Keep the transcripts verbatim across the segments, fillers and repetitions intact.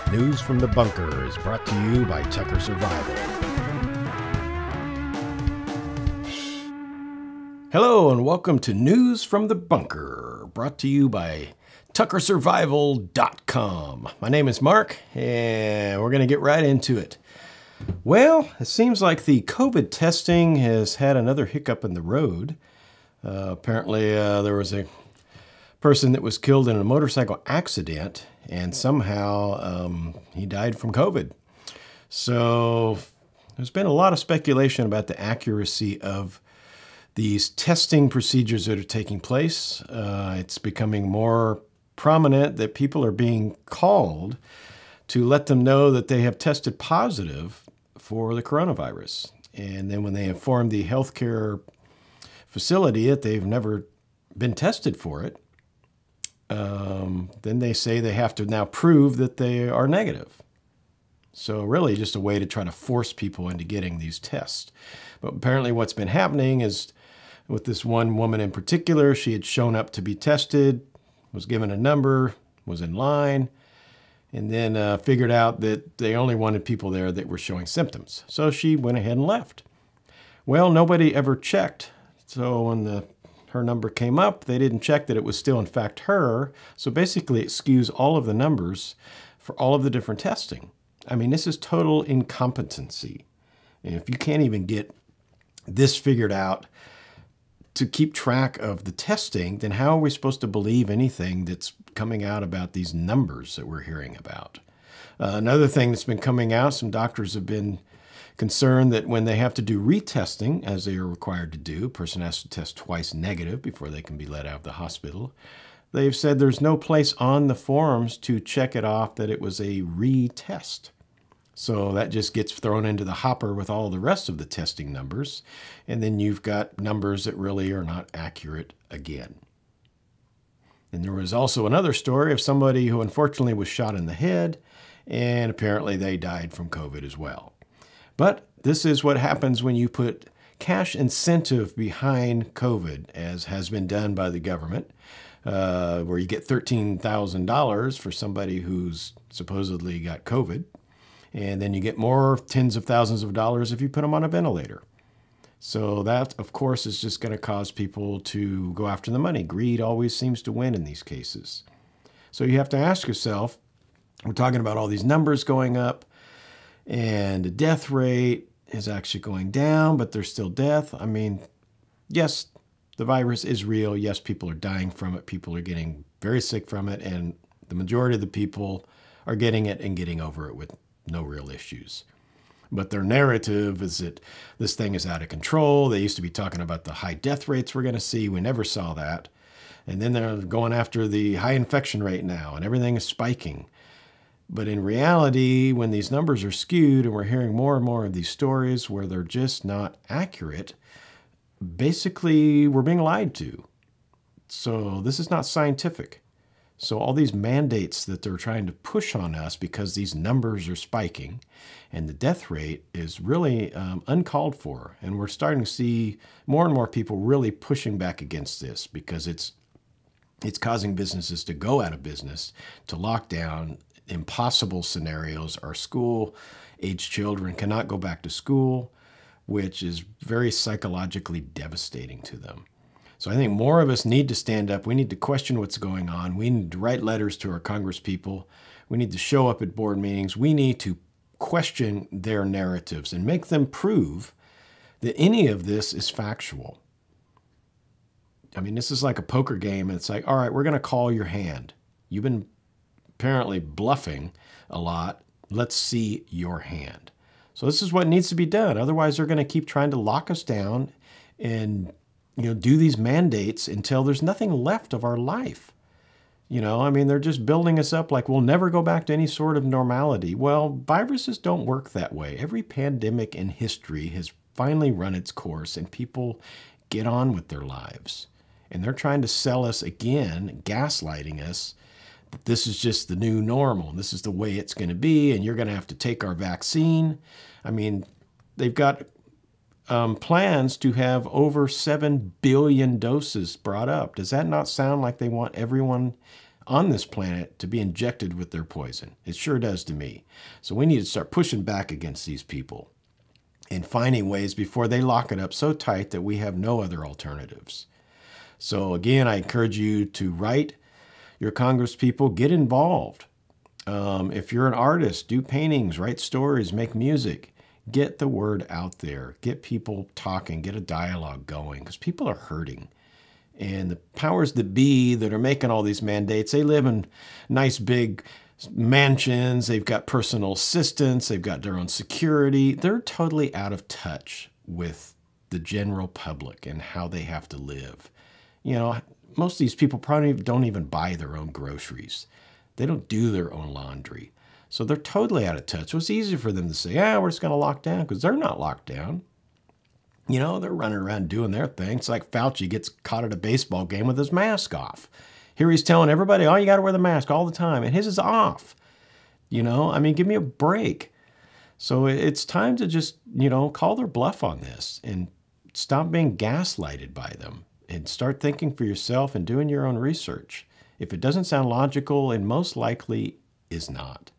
News from the Bunker is brought to you by Tucker Survival. Hello and welcome to News from the Bunker, brought to you by Tucker Survival dot com. My name is Mark, and we're going to get right into it. Well, it seems like the COVID testing has had another hiccup in the road. Uh, apparently, uh, there was a person that was killed in a motorcycle accident, and somehow um, he died from COVID. So there's been a lot of speculation about the accuracy of these testing procedures that are taking place. Uh, it's becoming more prominent that people are being called to let them know that they have tested positive for the coronavirus. And then when they inform the healthcare facility that they've never been tested for it, Um, then they say they have to now prove that they are negative. So really just a way to try to force people into getting these tests. But apparently what's been happening is with this one woman in particular, she had shown up to be tested, was given a number, was in line, and then uh, figured out that they only wanted people there that were showing symptoms. So she went ahead and left. Well, nobody ever checked. So when the her number came up, they didn't check that it was still in fact her. So basically it skews all of the numbers for all of the different testing. I mean, this is total incompetency. And if you can't even get this figured out to keep track of the testing, then how are we supposed to believe anything that's coming out about these numbers that we're hearing about? Uh, another thing that's been coming out, some doctors have been concerned that when they have to do retesting, as they are required to do, a person has to test twice negative before they can be let out of the hospital. They've said there's no place on the forms to check it off that it was a retest. So that just gets thrown into the hopper with all the rest of the testing numbers. And then you've got numbers that really are not accurate again. And there was also another story of somebody who unfortunately was shot in the head, and apparently they died from COVID as well. But this is what happens when you put cash incentive behind COVID, as has been done by the government, uh, where you get thirteen thousand dollars for somebody who's supposedly got COVID, and then you get more tens of thousands of dollars if you put them on a ventilator. So that, of course, is just going to cause people to go after the money. Greed always seems to win in these cases. So you have to ask yourself, we're talking about all these numbers going up, and the death rate is actually going down, but there's still death. I mean, yes, the virus is real. Yes, people are dying from it. People are getting very sick from it. And the majority of the people are getting it and getting over it with no real issues. But their narrative is that this thing is out of control. They used to be talking about the high death rates we're going to see. We never saw that. And then they're going after the high infection rate now, and everything is spiking. But in reality, when these numbers are skewed and we're hearing more and more of these stories where they're just not accurate, basically we're being lied to. So this is not scientific. So all these mandates that they're trying to push on us because these numbers are spiking and the death rate is really um, uncalled for. And we're starting to see more and more people really pushing back against this because it's it's causing businesses to go out of business, to lock down. Impossible scenarios. Our school-aged children cannot go back to school, which is very psychologically devastating to them. So I think more of us need to stand up. We need to question what's going on. We need to write letters to our congresspeople. We need to show up at board meetings. We need to question their narratives and make them prove that any of this is factual. I mean, this is like a poker game. And it's like, all right, we're going to call your hand. You've been apparently bluffing a lot. Let's see your hand. So this is what needs to be done. Otherwise, they're going to keep trying to lock us down and, you know, do these mandates until there's nothing left of our life. You know, I mean, they're just building us up like we'll never go back to any sort of normality. Well, viruses don't work that way. Every pandemic in history has finally run its course and people get on with their lives. And they're trying to sell us again, gaslighting us, that this is just the new normal. This is the way it's going to be, and you're going to have to take our vaccine. I mean, they've got um, plans to have over seven billion doses brought up. Does that not sound like they want everyone on this planet to be injected with their poison. It sure does to me. So we need to start pushing back against these people and finding ways before they lock it up so tight that we have no other alternatives. So again, I encourage you to write your Congress people, get involved. Um, if you're an artist, do paintings, write stories, make music. Get the word out there. Get people talking. Get a dialogue going, because people are hurting. And the powers that be that are making all these mandates, they live in nice big mansions. They've got personal assistants. They've got their own security. They're totally out of touch with the general public and how they have to live. You know, most of these people probably don't even buy their own groceries. They don't do their own laundry. So they're totally out of touch. So it's easy for them to say, ah, we're just going to lock down, because they're not locked down. You know, they're running around doing their thing. It's like Fauci gets caught at a baseball game with his mask off. Here he's telling everybody, oh, you got to wear the mask all the time. And his is off. You know, I mean, give me a break. So it's time to just, you know, call their bluff on this and stop being gaslighted by them and start thinking for yourself and doing your own research. If it doesn't sound logical, and most likely is not.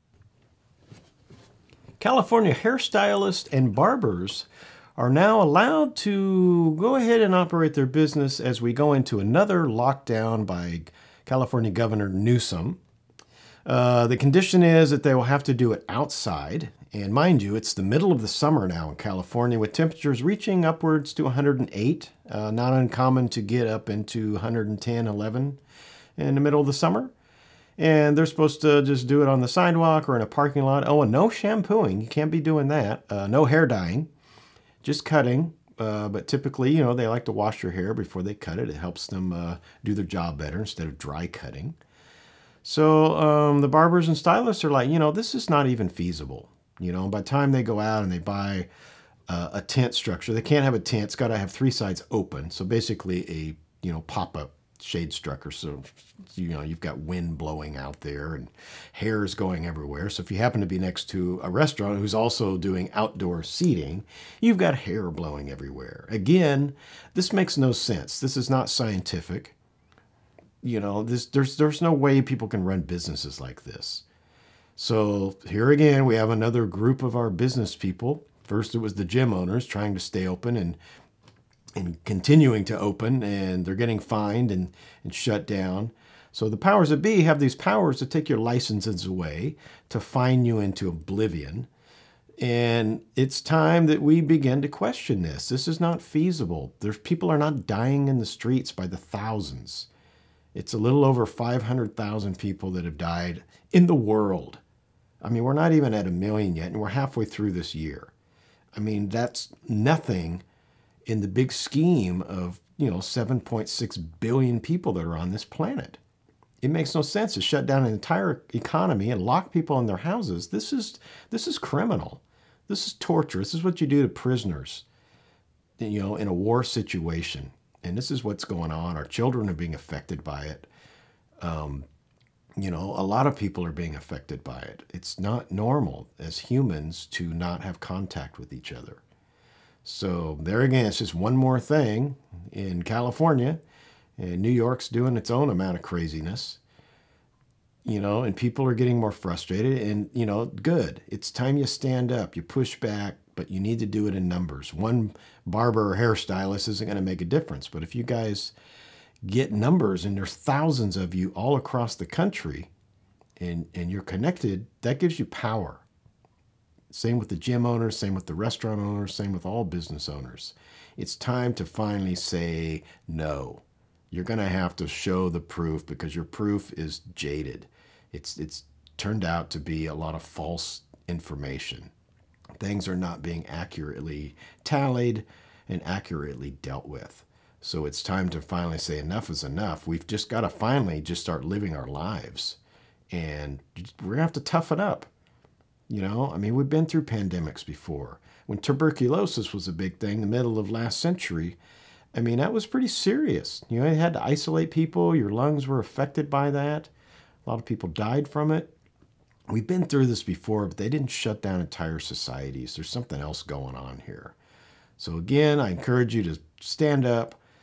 California hairstylists and barbers are now allowed to go ahead and operate their business as we go into another lockdown by California Governor Newsom. Uh, the condition is that they will have to do it outside. And mind you, it's the middle of the summer now in California, with temperatures reaching upwards to one hundred eight. Uh, not uncommon to get up into one hundred ten, eleven in the middle of the summer. And they're supposed to just do it on the sidewalk or in a parking lot. Oh, and no shampooing. You can't be doing that. Uh, no hair dyeing, just cutting. Uh, but typically, you know, they like to wash their hair before they cut it. It helps them uh, do their job better instead of dry cutting. So um, the barbers and stylists are like, you know, this is not even feasible. You know, by the time they go out and they buy uh, a tent structure, they can't have a tent. It's got to have three sides open. So basically a, you know, pop-up shade structure. So, you know, you've got wind blowing out there and hair is going everywhere. So if you happen to be next to a restaurant who's also doing outdoor seating, you've got hair blowing everywhere. Again, this makes no sense. This is not scientific. You know, this, there's, there's no way people can run businesses like this. So here again, we have another group of our business people. First, it was the gym owners trying to stay open and and continuing to open, and they're getting fined and, and shut down. So the powers that be have these powers to take your licenses away, to fine you into oblivion. And it's time that we begin to question this. This is not feasible. There's people are not dying in the streets by the thousands. It's a little over five hundred thousand people that have died in the world. I mean, we're not even at a million yet, and we're halfway through this year. I mean, that's nothing in the big scheme of, you know, seven point six billion people that are on this planet. It makes no sense to shut down an entire economy and lock people in their houses. This is this is criminal. This is torture. This is what you do to prisoners, you know, in a war situation. And this is what's going on. Our children are being affected by it. Um, you know, a lot of people are being affected by it. It's not normal as humans to not have contact with each other. So there again, it's just one more thing in California, and New York's doing its own amount of craziness, you know, and people are getting more frustrated, and, you know, good. It's time you stand up, you push back, but you need to do it in numbers. One barber or hairstylist isn't going to make a difference, but if you guys get numbers, and there's thousands of you all across the country, and, and you're connected, that gives you power. Same with the gym owners, same with the restaurant owners, same with all business owners. It's time to finally say no. You're going to have to show the proof, because your proof is jaded. It's, it's turned out to be a lot of false information. Things are not being accurately tallied and accurately dealt with. So it's time to finally say enough is enough. We've just got to finally just start living our lives. And we're going to have to toughen up. You know, I mean, we've been through pandemics before. When tuberculosis was a big thing in the middle of last century, I mean, that was pretty serious. You know, you had to isolate people. Your lungs were affected by that. A lot of people died from it. We've been through this before, but they didn't shut down entire societies. There's something else going on here. So again, I encourage you to stand up,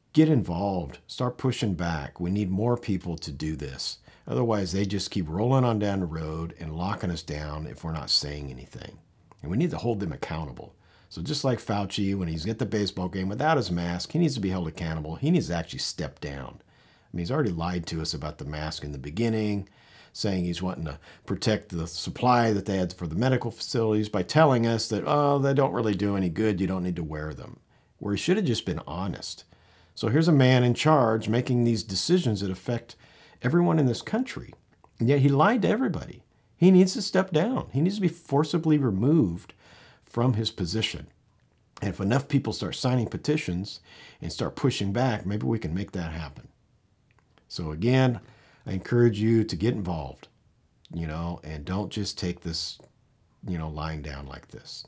get involved. Start pushing back. We need more people to do this. Otherwise, they just keep rolling on down the road and locking us down if we're not saying anything. And we need to hold them accountable. So just like Fauci, when he's at the baseball game without his mask, he needs to be held accountable. He needs to actually step down. I mean, he's already lied to us about the mask in the beginning, saying he's wanting to protect the supply that they had for the medical facilities by telling us that, oh, they don't really do any good. You don't need to wear them. Where he should have just been honest. So here's a man in charge making these decisions that affect everyone in this country. And yet he lied to everybody. He needs to step down. He needs to be forcibly removed from his position. And if enough people start signing petitions and start pushing back, maybe we can make that happen. So again, I encourage you to get involved, you know, and don't just take this, you know, lying down like this.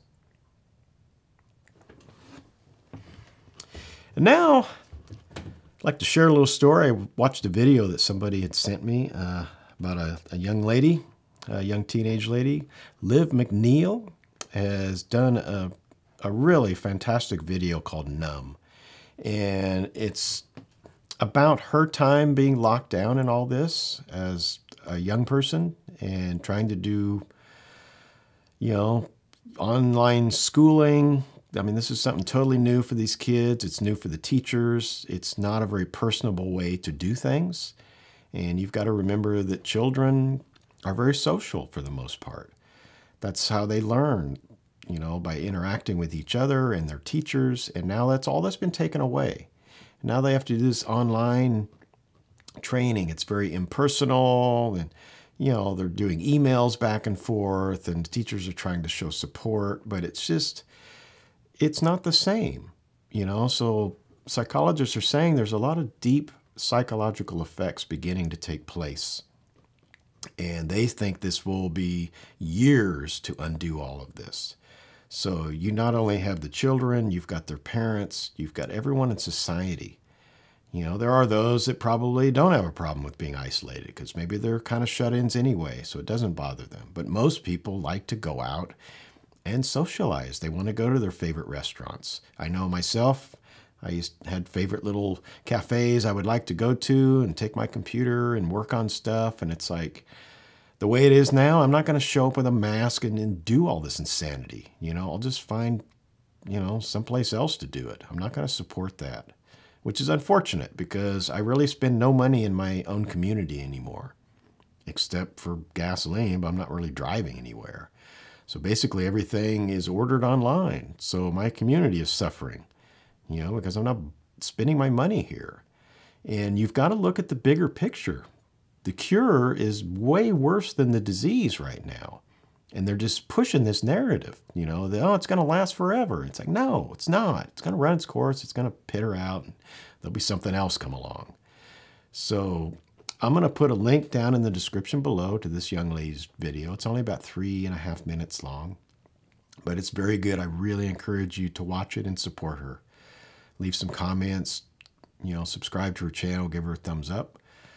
And now, I'd like to share a little story. I watched a video that somebody had sent me uh, about a, a young lady, a young teenage lady. Liv McNeil has done a, a really fantastic video called Numb. And it's about her time being locked down in all this as a young person and trying to do, you know, online schooling. I mean, this is something totally new for these kids. It's new for the teachers. It's not a very personable way to do things. And you've got to remember that children are very social for the most part. That's how they learn, you know, by interacting with each other and their teachers. And now that's all that's been taken away. Now they have to do this online training. It's very impersonal, and, you know, they're doing emails back and forth, and the teachers are trying to show support, but it's just, it's not the same, you know? So psychologists are saying there's a lot of deep psychological effects beginning to take place. And they think this will be years to undo all of this. So you not only have the children, you've got their parents, you've got everyone in society. You know, there are those that probably don't have a problem with being isolated because maybe they're kind of shut-ins anyway, so it doesn't bother them. But most people like to go out and socialize. They want to go to their favorite restaurants. I know myself, I used had favorite little cafes I would like to go to and take my computer and work on stuff, and it's like, the way it is now, I'm not going to show up with a mask and, and do all this insanity. You know, I'll just find, you know, someplace else to do it. I'm not going to support that, which is unfortunate because I really spend no money in my own community anymore, except for gasoline, but I'm not really driving anywhere. So basically everything is ordered online. So my community is suffering, you know, because I'm not spending my money here. And you've got to look at the bigger picture. The cure is way worse than the disease right now. And they're just pushing this narrative, you know, that, oh, it's going to last forever. It's like, no, it's not. It's going to run its course. It's going to peter out, and there'll be something else come along. So I'm going to put a link down in the description below to this young lady's video. It's only about three and a half minutes long, but it's very good. I really encourage you to watch it and support her. Leave some comments, you know, subscribe to her channel, give her a thumbs up.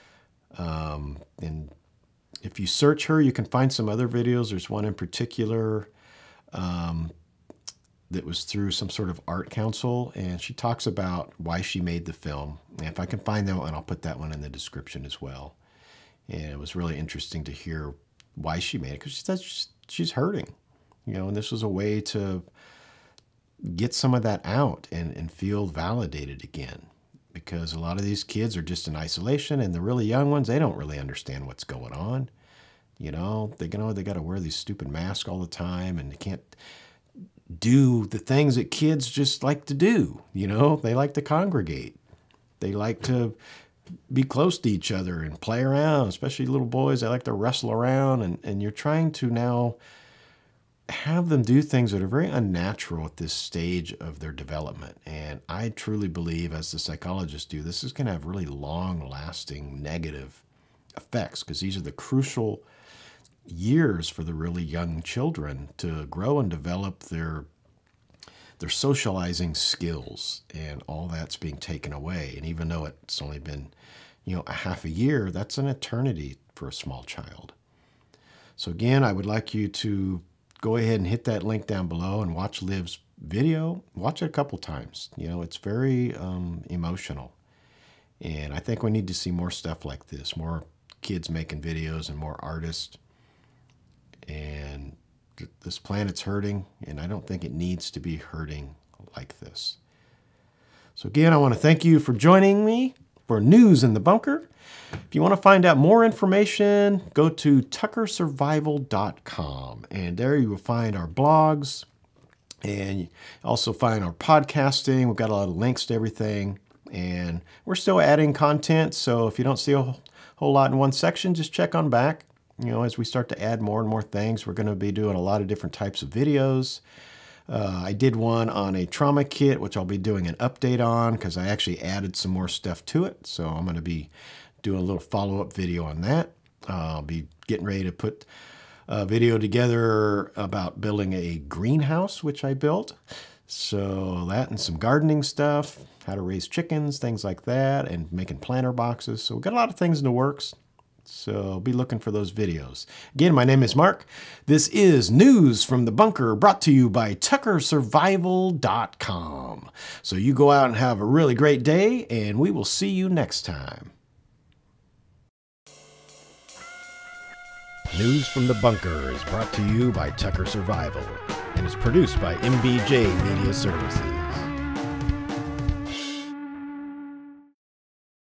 Um, and if you search her, you can find some other videos. There's one in particular um, that was through some sort of art council, and she talks about why she made the film. And if I can find that one, I'll put that one in the description as well. And it was really interesting to hear why she made it, because she says she's, she's hurting, you know, and this was a way to get some of that out and, and feel validated again. Because a lot of these kids are just in isolation, and the really young ones, they don't really understand what's going on. You know, they, you know, they got to wear these stupid masks all the time, and they can't do the things that kids just like to do. You know, they like to congregate. They like to be close to each other and play around, especially little boys. They like to wrestle around, and, and you're trying to now have them do things that are very unnatural at this stage of their development. And I truly believe, as the psychologists do, this is going to have really long-lasting negative effects, because these are the crucial years for the really young children to grow and develop their their socializing skills, and all that's being taken away. And even though it's only been, you know, a half a year, that's an eternity for a small child. So again, I would like you to go ahead and hit that link down below and watch Liv's video, watch it a couple times. You know, it's very um, emotional. And I think we need to see more stuff like this, more kids making videos and more artists. And th- this planet's hurting, and I don't think it needs to be hurting like this. So again, I want to thank you for joining me for News in the Bunker. If you want to find out more information, go to tucker survival dot com, and there you will find our blogs, and you also find our podcasting. We've got a lot of links to everything, and we're still adding content, so if you don't see a whole lot in one section, just check on back. You know, as we start to add more and more things, we're going to be doing a lot of different types of videos. Uh, I did one on a trauma kit, which I'll be doing an update on because I actually added some more stuff to it. So I'm going to be doing a little follow-up video on that. Uh, I'll be getting ready to put a video together about building a greenhouse, which I built. So that and some gardening stuff, how to raise chickens, things like that, and making planter boxes. So we've got a lot of things in the works. So be looking for those videos. Again, my name is Mark. This is News from the Bunker, brought to you by tucker survival dot com. So you go out and have a really great day, and we will see you next time. News from the Bunker is brought to you by Tucker Survival and is produced by M B J Media Services.